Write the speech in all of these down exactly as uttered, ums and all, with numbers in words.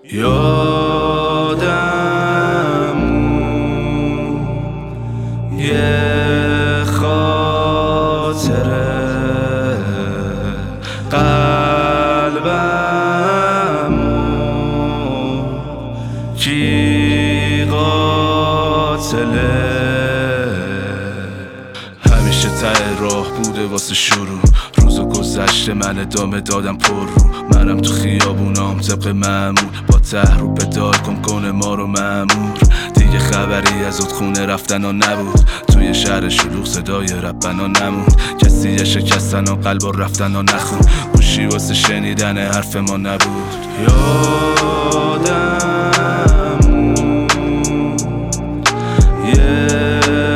یادم یه خاطره قلبمو کی قاتله. همیشه ته راه بوده واسه شروع، روزو گذشته من ادامه دادم پر رو. منم تو خیابونام طبق معمول با ته رو پدال کن کنه ما رو مأمور. دیگه خبری از خونه رفتن ها نبود، توی شهر شلوغ صدای ربنا نمود. کسی یه شکستن و قلب و رفتن ها نخون، گوشی واسه شنیدن حرف ما نبود. یادم یه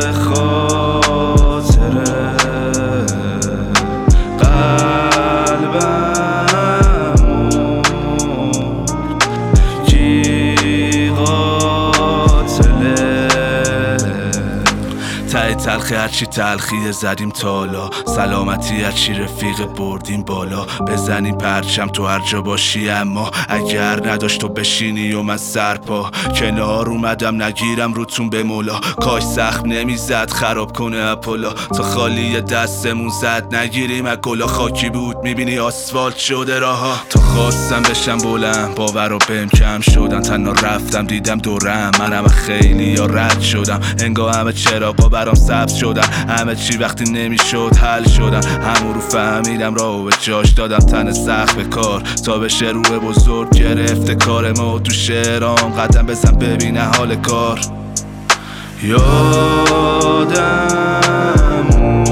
ته تلخی هرچی تلخیه زدیم تالا، سلامتی هرچی رفیق بردیم بالا. بزنیم پرچم تو هر جا باشی، اما اگر نداشت تو بشینی و من سرپا کنار اومدم نگیرم روتون به مولا. کاش زخم نمیزد خراب کنه اپولا، تا خالی دستمون زد نگیریم اکلا. خاکی بود میبینی آسفالت شده راها، تا خواستم بشم بلند باور و بهم کم شدن. تنها رفتم دیدم دورم منم خیلی یا رد شدم، انگار همه چراغا برام سبز شدن. همه چی وقتی نمیشد حل شدن، همون رو فهمیدم راهو به جاش دادم. تن سخت به کار تا بشه روح بزرگ گرفته کار ما تو شعرام. قدم بزن ببینه حال کار. یادم